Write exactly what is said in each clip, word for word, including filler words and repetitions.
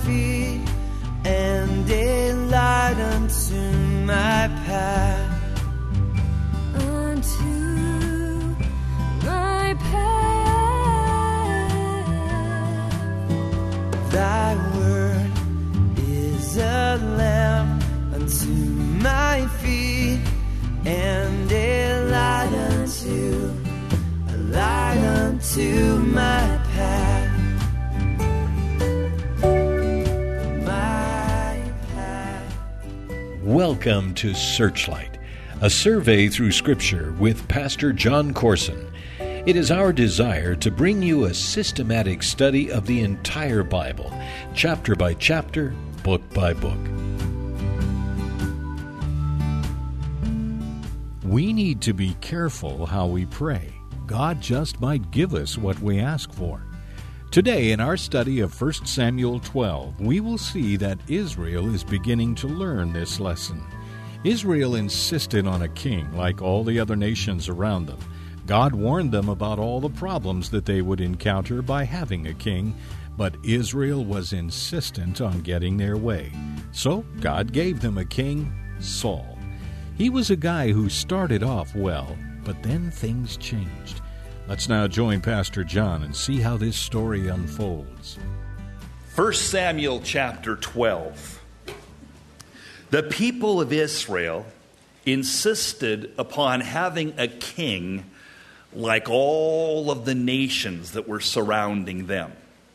feet and a light unto my path. Unto my path. Thy word is a lamp unto my feet and a light unto, a light unto my path. My path. Welcome to Searchlight, a survey through Scripture with Pastor John Corson. It is our desire to bring you a systematic study of the entire Bible, chapter by chapter, book by book. We need to be careful how we pray. God just might give us what we ask for. Today, in our study of First Samuel twelve, we will see that Israel is beginning to learn this lesson. Israel insisted on a king like all the other nations around them. God warned them about all the problems that they would encounter by having a king, but Israel was insistent on getting their way. So God gave them a king, Saul. He was a guy who started off well, but then things changed. Let's now join Pastor John and see how this story unfolds. First Samuel chapter twelve. The people of Israel insisted upon having a king like all of the nations that were surrounding them.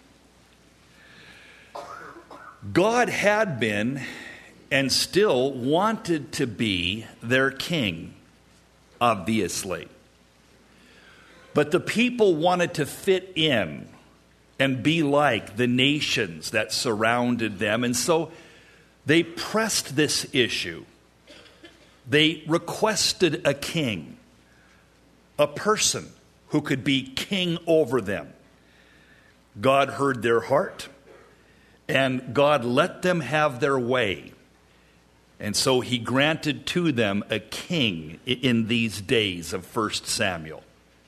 God had been and still wanted to be their king, obviously. But the people wanted to fit in and be like the nations that surrounded them, and so they pressed this issue. They requested a king, a person who could be king over them. God heard their heart, and God let them have their way. And so he granted to them a king in these days of First Samuel.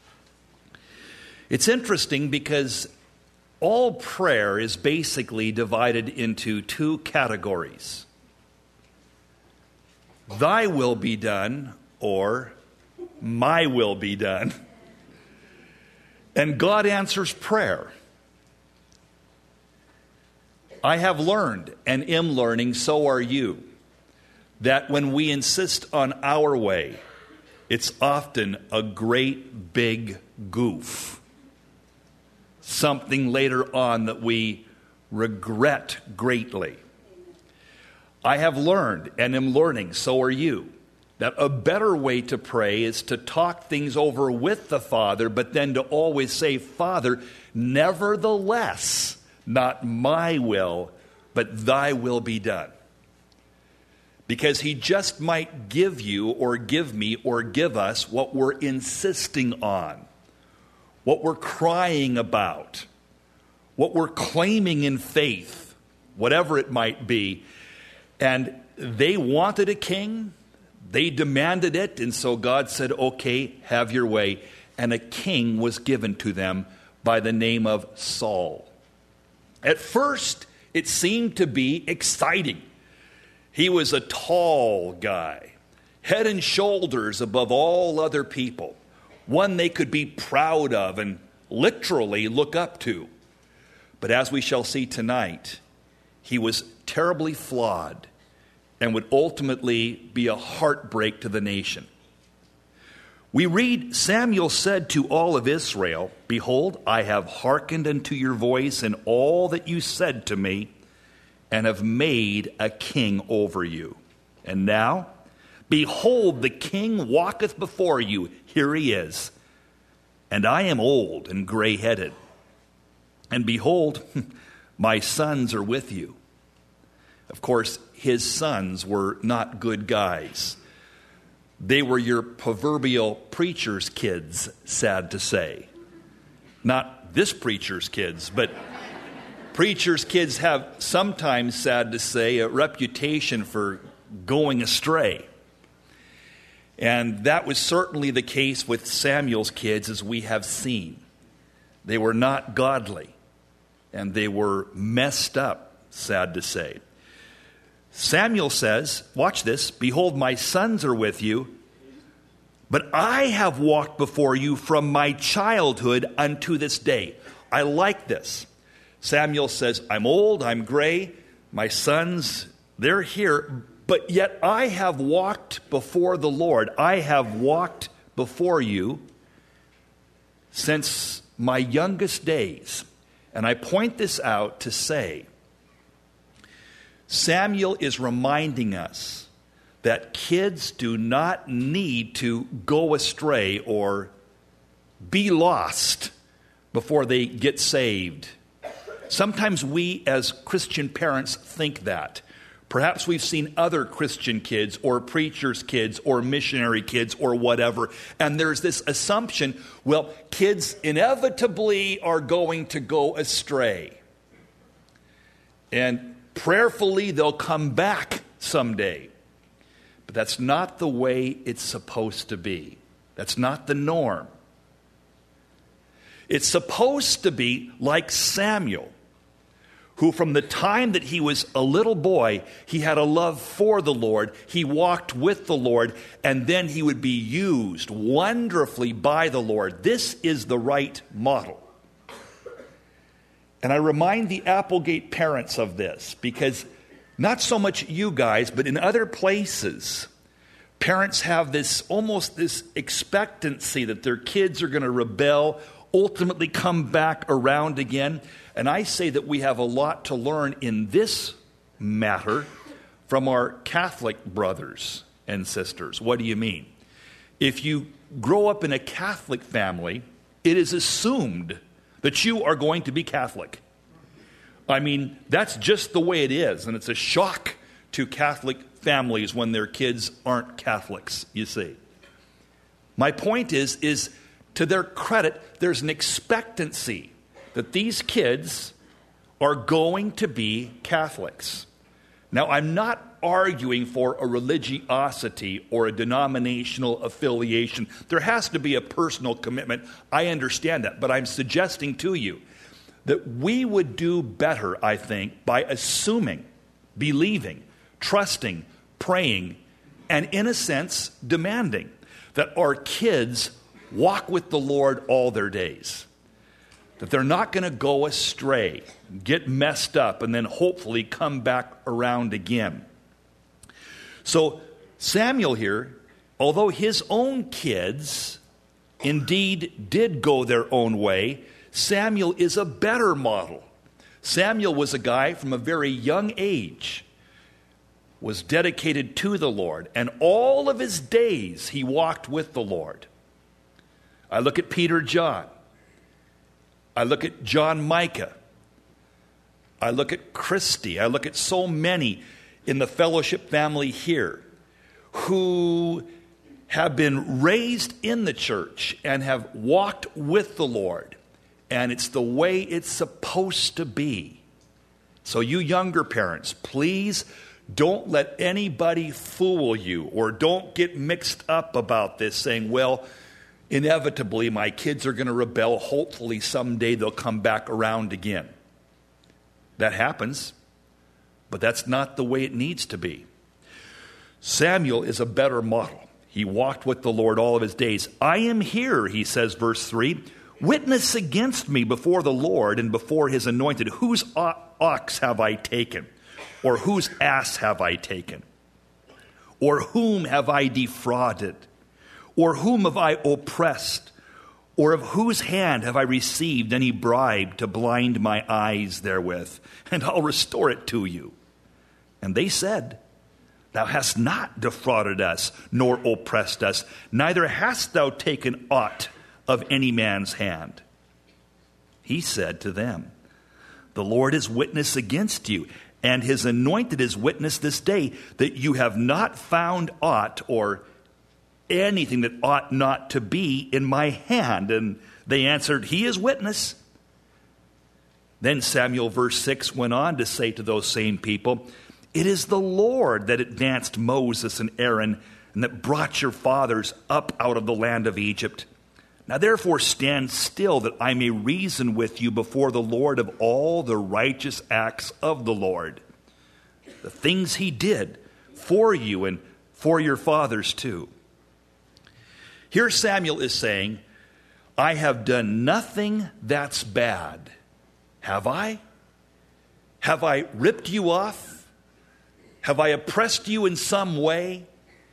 It's interesting because all prayer is basically divided into two categories. Thy will be done, or my will be done. And God answers prayer. I have learned and am learning, so are you, that when we insist on our way, it's often a great big goof. Something later on that we regret greatly. I have learned and am learning, so are you, that a better way to pray is to talk things over with the Father, but then to always say, Father, nevertheless, not my will, but thy will be done. Because he just might give you or give me or give us what we're insisting on, what we're crying about, what we're claiming in faith, whatever it might be. And they wanted a king, they demanded it, and so God said, okay, have your way. And a king was given to them by the name of Saul. At first, it seemed to be exciting. He was a tall guy, head and shoulders above all other people, one they could be proud of and literally look up to. But as we shall see tonight, he was terribly flawed and would ultimately be a heartbreak to the nation. We read, Samuel said to all of Israel, Behold, I have hearkened unto your voice in all that you said to me, and have made a king over you. And now, behold, the king walketh before you. Here he is. And I am old and gray-headed. And behold, my sons are with you. Of course, his sons were not good guys. They were your proverbial preacher's kids, sad to say. Not this preacher's kids, but preacher's kids have sometimes, sad to say, a reputation for going astray. And that was certainly the case with Samuel's kids, as we have seen. They were not godly, and they were messed up, sad to say. Samuel says, watch this, behold, my sons are with you, but I have walked before you from my childhood unto this day. I like this. Samuel says, I'm old, I'm gray, my sons, they're here, but yet I have walked before the Lord. I have walked before you since my youngest days. And I point this out to say, Samuel is reminding us that kids do not need to go astray or be lost before they get saved. Sometimes we as Christian parents think that. Perhaps we've seen other Christian kids or preachers' kids or missionary kids or whatever, and there's this assumption, well, kids inevitably are going to go astray. And prayerfully, they'll come back someday. But that's not the way it's supposed to be. That's not the norm. It's supposed to be like Samuel, who from the time that he was a little boy, he had a love for the Lord. He walked with the Lord, and then he would be used wonderfully by the Lord. This is the right model. And I remind the Applegate parents of this, because not so much you guys, but in other places, parents have this almost this expectancy that their kids are going to rebel, ultimately come back around again. And I say that we have a lot to learn in this matter from our Catholic brothers and sisters. What do you mean? If you grow up in a Catholic family, it is assumed that you are going to be Catholic. I mean, that's just the way it is. And it's a shock to Catholic families when their kids aren't Catholics, you see. My point is, is to their credit, there's an expectancy that these kids are going to be Catholics. Now, I'm not arguing for a religiosity or a denominational affiliation. There has to be a personal commitment. I understand that. But I'm suggesting to you that we would do better, I think, by assuming, believing, trusting, praying, and in a sense, demanding that our kids walk with the Lord all their days. That they're not going to go astray, get messed up, and then hopefully come back around again. So Samuel here, although his own kids indeed did go their own way, Samuel is a better model. Samuel was a guy from a very young age, was dedicated to the Lord, and all of his days he walked with the Lord. I look at Peter John. I look at John Micah. I look at Christy. I look at so many in the fellowship family here who have been raised in the church and have walked with the Lord. And it's the way it's supposed to be. So you younger parents, please don't let anybody fool you, or don't get mixed up about this saying, well, inevitably, my kids are going to rebel. Hopefully, someday they'll come back around again. That happens, but that's not the way it needs to be. Samuel is a better model. He walked with the Lord all of his days. I am here, he says, verse three, witness against me before the Lord and before his anointed. Whose ox have I taken? Or whose ass have I taken? Or whom have I defrauded? Or whom have I oppressed? Or of whose hand have I received any bribe to blind my eyes therewith? And I'll restore it to you. And they said, thou hast not defrauded us, nor oppressed us, neither hast thou taken aught of any man's hand. He said to them, the Lord is witness against you, and his anointed is witness this day, that you have not found aught or anything that ought not to be in my hand. And they answered, he is witness. Then Samuel, verse six, went on to say to those same people, it is the Lord that advanced Moses and Aaron, and that brought your fathers up out of the land of Egypt. Now therefore stand still, that I may reason with you before the Lord of all the righteous acts of the Lord, the things he did for you and for your fathers too. Here Samuel is saying, I have done nothing that's bad. Have I? Have I ripped you off? Have I oppressed you in some way?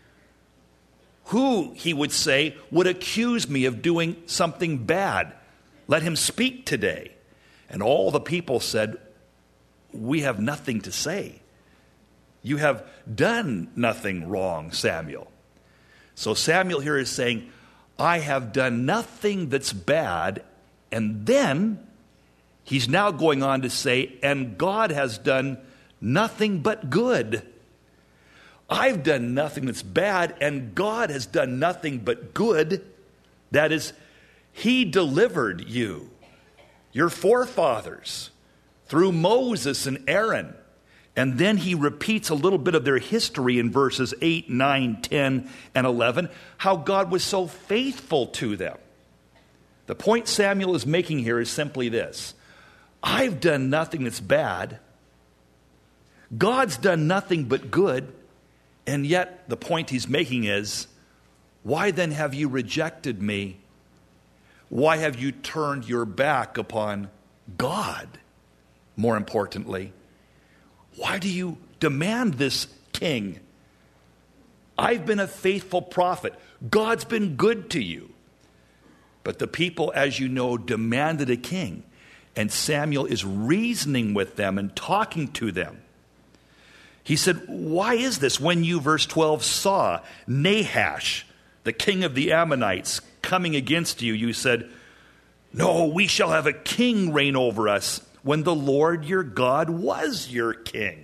Who, he would say, would accuse me of doing something bad? Let him speak today. And all the people said, we have nothing to say. You have done nothing wrong, Samuel. So Samuel here is saying, I have done nothing that's bad. And then he's now going on to say, and God has done nothing but good. I've done nothing that's bad, and God has done nothing but good. That is, he delivered you, your forefathers, through Moses and Aaron. And then he repeats a little bit of their history in verses eight, nine, ten, and eleven, how God was so faithful to them. The point Samuel is making here is simply this. I've done nothing that's bad. God's done nothing but good. And yet the point he's making is, why then have you rejected me? Why have you turned your back upon God? More importantly, why do you demand this king? I've been a faithful prophet. God's been good to you. But the people, as you know, demanded a king. And Samuel is reasoning with them and talking to them. He said, why is this? When you, verse twelve, saw Nahash, the king of the Ammonites, coming against you, you said, no, we shall have a king reign over us, when the Lord your God was your king.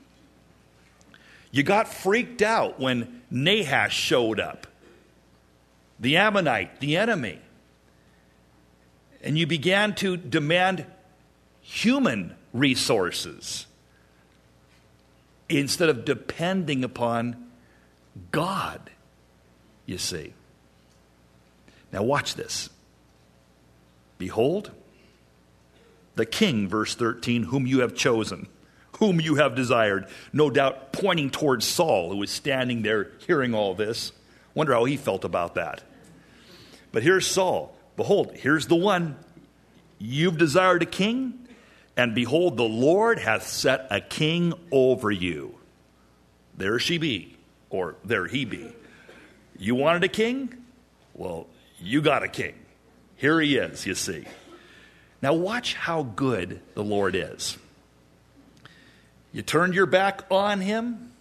You got freaked out when Nahash showed up, the Ammonite, the enemy. And you began to demand human resources instead of depending upon God, you see. Now watch this. Behold, the king, verse thirteen, whom you have chosen, whom you have desired, no doubt pointing towards Saul, who was standing there hearing all this. Wonder how he felt about that. But here's Saul. Behold, here's the one. You've desired a king, and behold, the Lord hath set a king over you. There she be, or there he be. You wanted a king? Well, you got a king. Here he is, you see. Now watch how good the Lord is. You turned your back on him.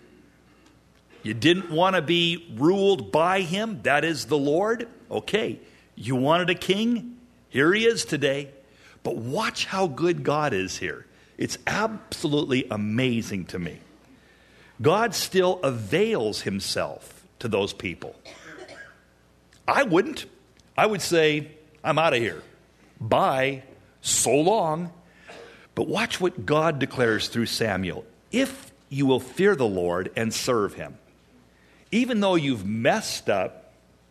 You didn't want to be ruled by him. That is the Lord. Okay. You wanted a king? Here he is today. But watch how good God is here. It's absolutely amazing to me. God still avails himself to those people. I wouldn't. I would say, I'm out of here. Bye. So long. But watch what God declares through Samuel. If you will fear the Lord and serve him, even though you've messed up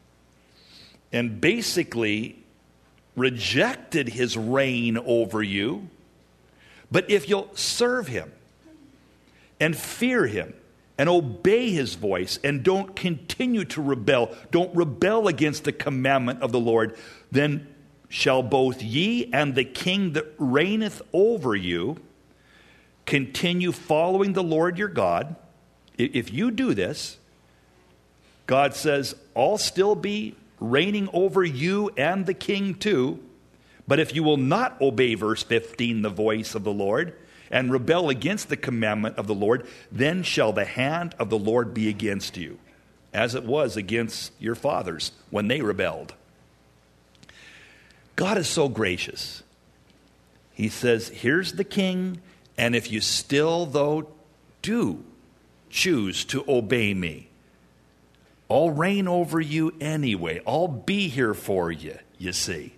and basically rejected his reign over you, but if you'll serve him and fear him and obey his voice and don't continue to rebel, don't rebel against the commandment of the Lord, then shall both ye and the king that reigneth over you continue following the Lord your God. If you do this, God says, I'll still be reigning over you and the king too. But if you will not obey, verse fifteen, the voice of the Lord, and rebel against the commandment of the Lord, then shall the hand of the Lord be against you, as it was against your fathers when they rebelled. God is so gracious. He says, here's the king, and if you still, though, do choose to obey me, I'll reign over you anyway. I'll be here for you, you see.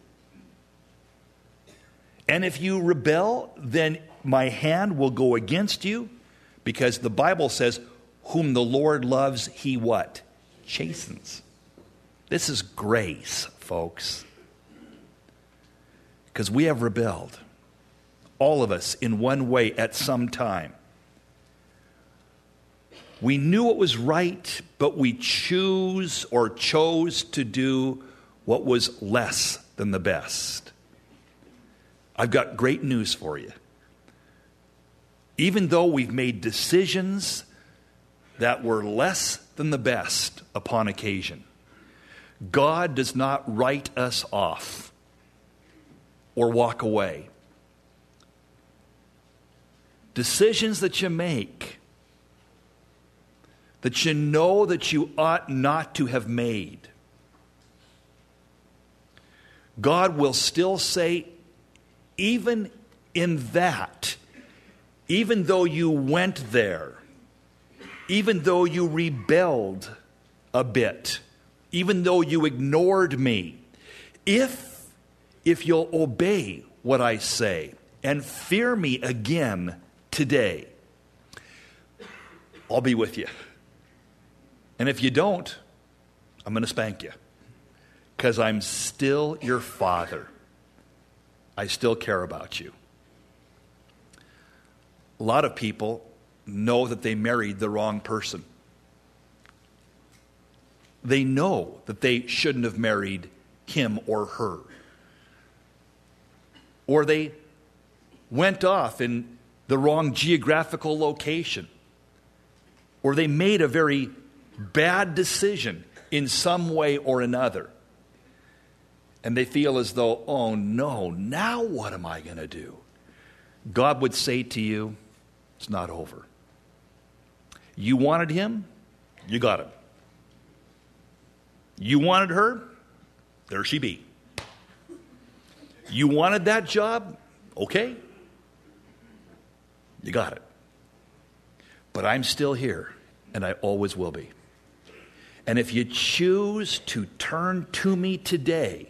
And if you rebel, then my hand will go against you, because the Bible says, whom the Lord loves, he what? Chastens. This is grace folks. Because we have rebelled. All of us in one way at some time. We knew what was right, but we choose or chose to do what was less than the best. I've got great news for you. Even though we've made decisions that were less than the best upon occasion, God does not write us off or walk away. Decisions that you make that you know that you ought not to have made, God will still say, even in that, even though you went there, even though you rebelled a bit, even though you ignored me, if, if you'll obey what I say and fear me again today, I'll be with you. And if you don't, I'm going to spank you. Because I'm still your father. I still care about you. A lot of people know that they married the wrong person. They know that they shouldn't have married him or her. Or they went off in the wrong geographical location. Or they made a very bad decision in some way or another. And they feel as though, oh no, now what am I going to do? God would say to you, it's not over. You wanted him, you got him. You wanted her, there she be. You wanted that job, okay, you got it. But I'm still here, and I always will be. And if you choose to turn to me today,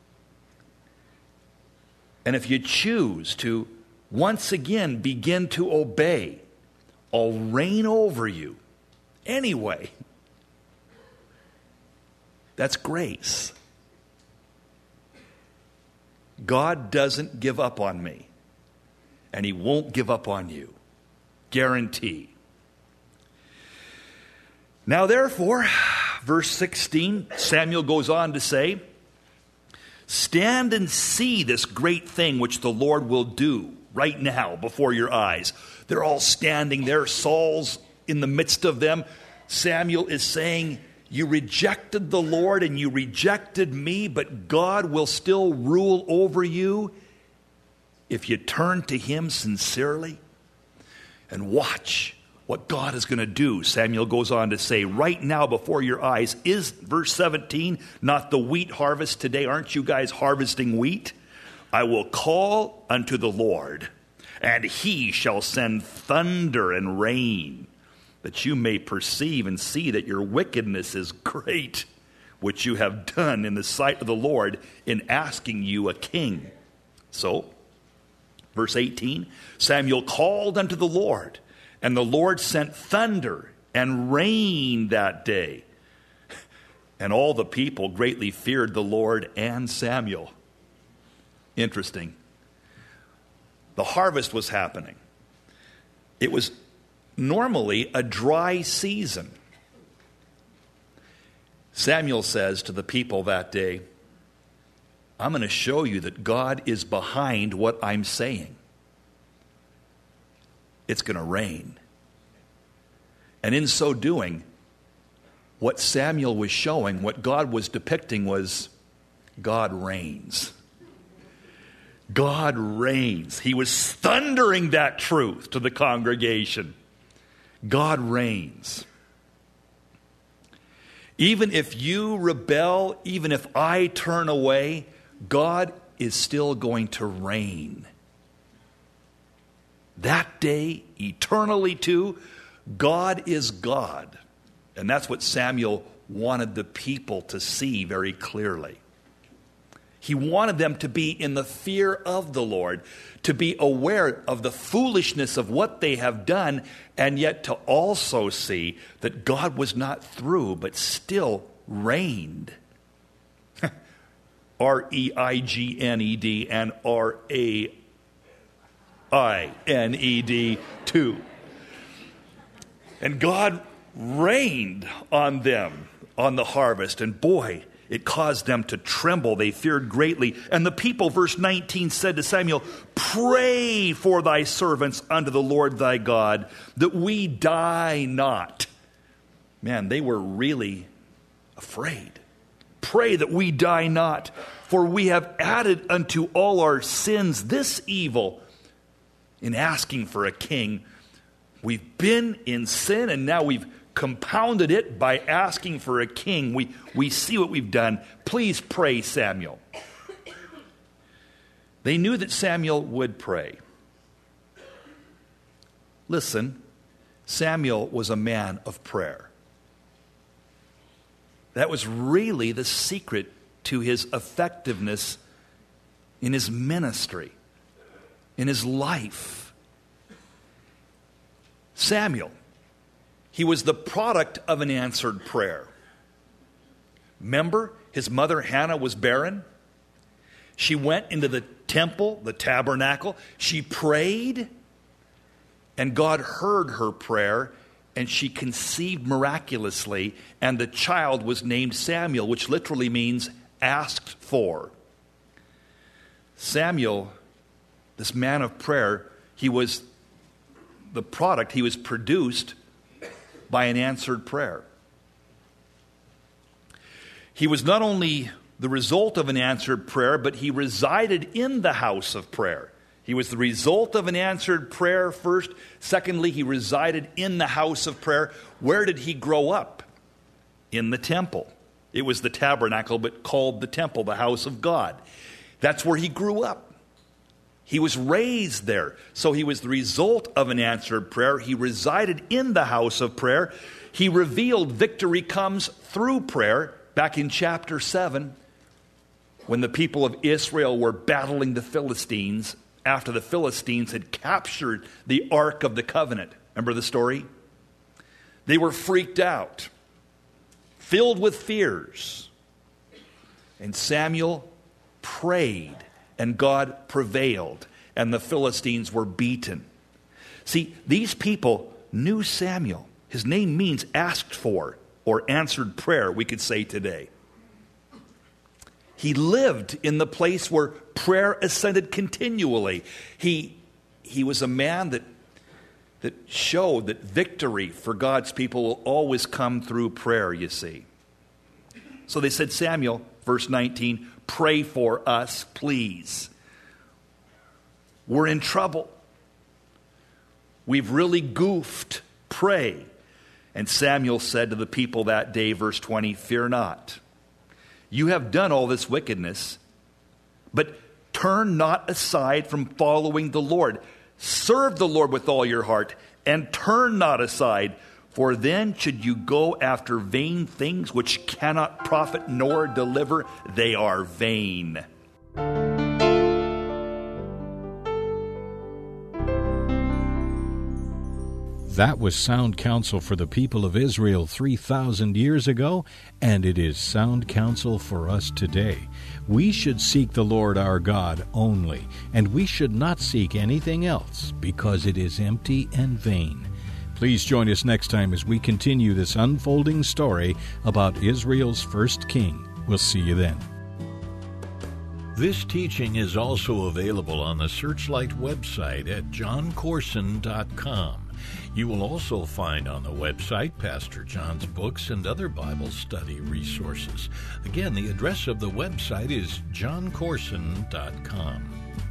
and if you choose to once again begin to obey, I'll reign over you anyway. That's grace. God doesn't give up on me, and he won't give up on you. Guarantee. Now therefore, verse sixteen, Samuel goes on to say, stand and see this great thing which the Lord will do right now before your eyes. They're all standing there. Saul's in the midst of them. Samuel is saying, you rejected the Lord and you rejected me, but God will still rule over you if you turn to him sincerely. And watch what God is going to do. Samuel goes on to say, right now before your eyes is, verse seventeen, not the wheat harvest today. Aren't you guys harvesting wheat? I will call unto the Lord, and he shall send thunder and rain, that you may perceive and see that your wickedness is great, which you have done in the sight of the Lord in asking you a king. So, verse eighteen, Samuel called unto the Lord, and the Lord sent thunder and rain that day. And all the people greatly feared the Lord and Samuel. Interesting. The harvest was happening. It was normally a dry season. Samuel says to the people that day, I'm going to show you that God is behind what I'm saying. It's going to rain. And in so doing, what Samuel was showing, what God was depicting was God reigns. God reigns. He was thundering that truth to the congregation. God reigns. Even if you rebel, even if I turn away, God is still going to reign. That day, eternally too, God is God. And that's what Samuel wanted the people to see very clearly. He wanted them to be in the fear of the Lord, to be aware of the foolishness of what they have done, and yet to also see that God was not through, but still reigned. R E I G N E D, and R A I N E D too. And God rained on them on the harvest, and boy, it caused them to tremble. They feared greatly. And the people, verse nineteen, said to Samuel, "Pray for thy servants unto the Lord thy God, that we die not." Man, they were really afraid. Pray that we die not, for we have added unto all our sins this evil in asking for a king. We've been in sin, and now we've compounded it by asking for a king. We, we see what we've done. Please pray, Samuel. They knew that Samuel would pray. Listen, Samuel was a man of prayer. That was really the secret to his effectiveness in his ministry, in his life. Samuel, he was the product of an answered prayer. Remember, his mother Hannah was barren. She went into the temple, the tabernacle. She prayed, and God heard her prayer, and she conceived miraculously, and the child was named Samuel, which literally means asked for. Samuel, this man of prayer, he was the product, he was produced by an answered prayer. He was not only the result of an answered prayer, but he resided in the house of prayer. He was the result of an answered prayer first. Secondly, he resided in the house of prayer. Where did he grow up? In the temple. It was the tabernacle, but called the temple, the house of God. That's where he grew up. He was raised there. So he was the result of an answered prayer. He resided in the house of prayer. He revealed victory comes through prayer. Back in chapter seven, when the people of Israel were battling the Philistines after the Philistines had captured the Ark of the Covenant. Remember the story? They were freaked out, filled with fears. And Samuel prayed, and God prevailed, and the Philistines were beaten. See, these people knew Samuel. His name means asked for, or answered prayer, we could say today. He lived in the place where prayer ascended continually. He, he was a man that, that showed that victory for God's people will always come through prayer, you see. So they said, Samuel, verse nineteen, pray for us, please. We're in trouble. We've really goofed. Pray. And Samuel said to the people that day, verse twenty, fear not. You have done all this wickedness, but turn not aside from following the Lord. Serve the Lord with all your heart, and turn not aside, for then should you go after vain things which cannot profit nor deliver. They are vain. That was sound counsel for the people of Israel three thousand years ago, and it is sound counsel for us today. We should seek the Lord our God only, and we should not seek anything else, because it is empty and vain. Please join us next time as we continue this unfolding story about Israel's first king. We'll see you then. This teaching is also available on the Searchlight website at john corson dot com. You will also find on the website Pastor John's books and other Bible study resources. Again, the address of the website is john corson dot com.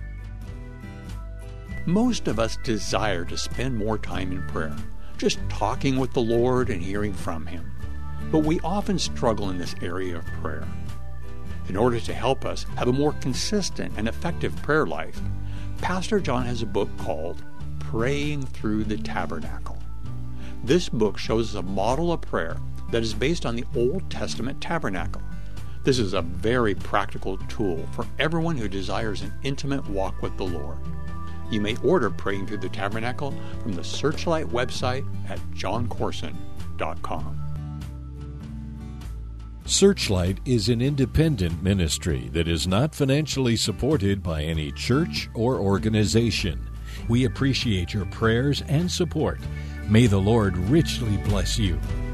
Most of us desire to spend more time in prayer, just talking with the Lord and hearing from Him. But we often struggle in this area of prayer. In order to help us have a more consistent and effective prayer life, Pastor John has a book called Praying Through the Tabernacle. This book shows us a model of prayer that is based on the Old Testament tabernacle. This is a very practical tool for everyone who desires an intimate walk with the Lord. You may order Praying Through the Tabernacle from the Searchlight website at john corson dot com. Searchlight is an independent ministry that is not financially supported by any church or organization. We appreciate your prayers and support. May the Lord richly bless you.